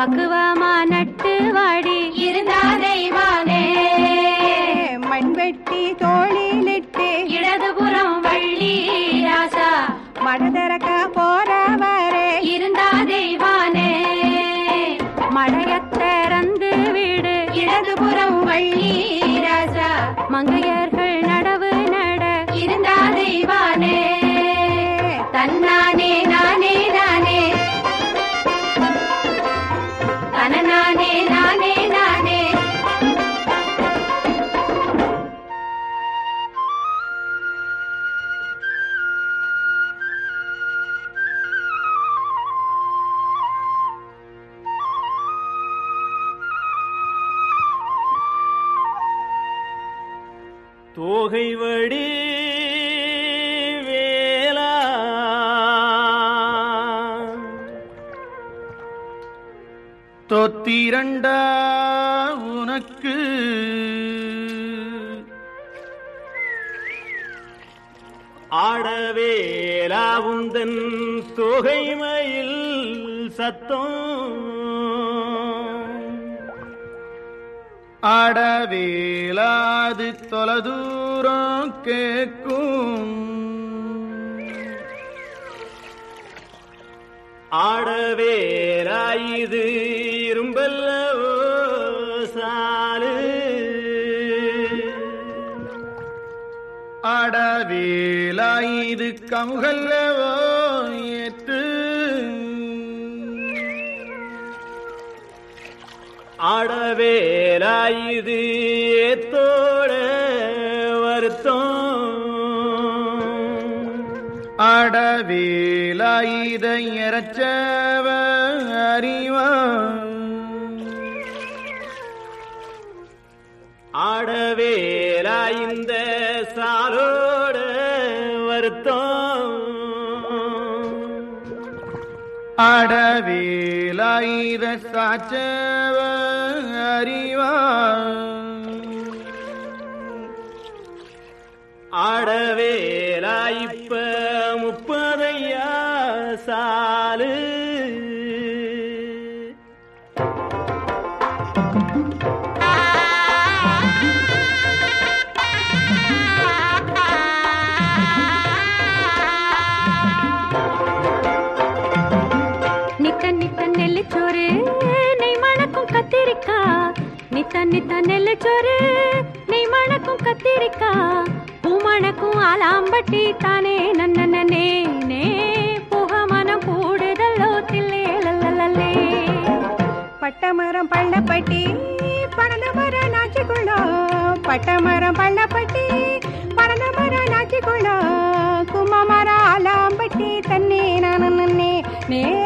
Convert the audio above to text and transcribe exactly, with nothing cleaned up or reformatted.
பக்குவமா நட்டு வாடி இருந்தா தெய்வானே மண்வெட்டி தோளிலிட்டு இடதுபுறம் வள்ளி ராசா மடதிறக்க போறவரே இருந்தா தெய்வானே மடையத்திறந்து வீடு இடதுபுறம் வள்ளி ராசா மங்கையர்கள் நடவு நட இருந்தா தெய்வானே தன்னானே நானே நானே தனநானே நானே நானே தோகை வடி வேலா தொத்திரண்டா உனக்கு ஆடவேலா உந்தன் தொகைமயில் சத்தம் ஆடவேலாது தொலைதூரம் கேட்கும் ஆடவேலாயுது இரும்பல்லவோ சாலு ஆடவேலாயுது கமுகல்லவோ ஏற்று ஆடவேலாயுது ஏத்தோட வருத்தம் ஆடவேலாயுத இறச்சவ அறிவா ஆடவேலாயுந்த சாலோட வருத்தம் ஆடவேலாயுத சாச்சவ அறிவா ஆடவேலா இப்ப முப்பதையா சாலு நித்த நித்த நெல்லுச்சோறு நெய் மணக்கும் கத்திரிக்கா நித்த நித்த நெல்லுச்சோறு நெய் மணக்கும் கத்திரிக்கா பூ மணக்கும் ஆலாம்பட்டி தானே நன்னே நே புக மனம் கூடுதல்லோ தில்லே லல்லலே பட்டமரம் பள்ளப்பட்டி பறந்த மரம் நாச்சிக்குள்ளோ பட்டமரம் பள்ளப்பட்டி பறந்த மரம் நாச்சிக்குள்ளோ கும்மமர ஆலாம்பட்டி தன்னே நானே நே